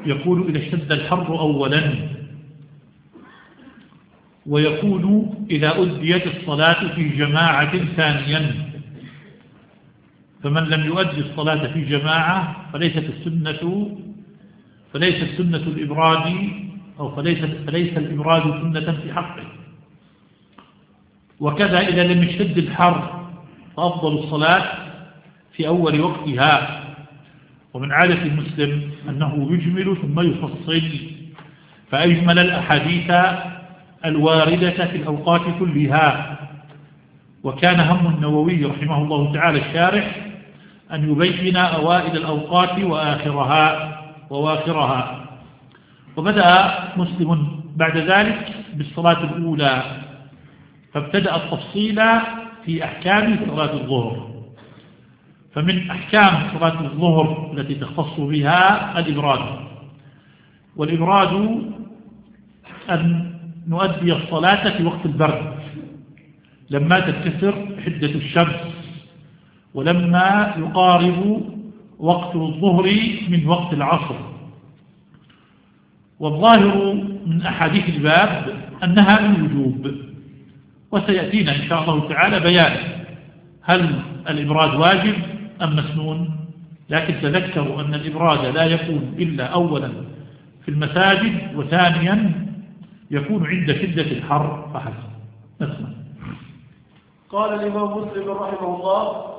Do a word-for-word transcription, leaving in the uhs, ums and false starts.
يقول إذا اشتد الحر أولا، ويقول إذا أديت الصلاة في جماعة ثانيا. فمن لم يؤدي الصلاة في جماعة فليست السنة فليس السنة الإبراد أو فليس, فليس الإبراد سنة في حقه. وكذا إذا لم يشتد الحر فأفضل الصلاة في أول وقتها. ومن عادة المسلم أنه يجمل ثم يفصل، فأجمل الأحاديث الواردة في الأوقات كلها. وكان هم النووي رحمه الله تعالى الشارح أن يبين أوائل الأوقات وآخرها وواخرها. وبدأ مسلم بعد ذلك بالصلاة الأولى، فابتدأ التفصيل في أحكام صلاة الظهر. فمن أحكام صلاة الظهر التي تختص بها الإبراد، والإبراد أن نؤدي الصلاة في وقت البرد لما تنكسر حدة الشمس، ولما يقارب وقت الظهر من وقت العصر. والظاهر من أحاديث الباب أنها من وجوب، وسيأتينا إن شاء الله تعالى بيان هل الإبراد واجب أم مسنون. لكن تذكروا أن الإبراد لا يكون إلا أولا في المساجد، وثانيا يكون عند شدة الحر فحسب. نسمع. قال الإمام مسلم رحمه الله: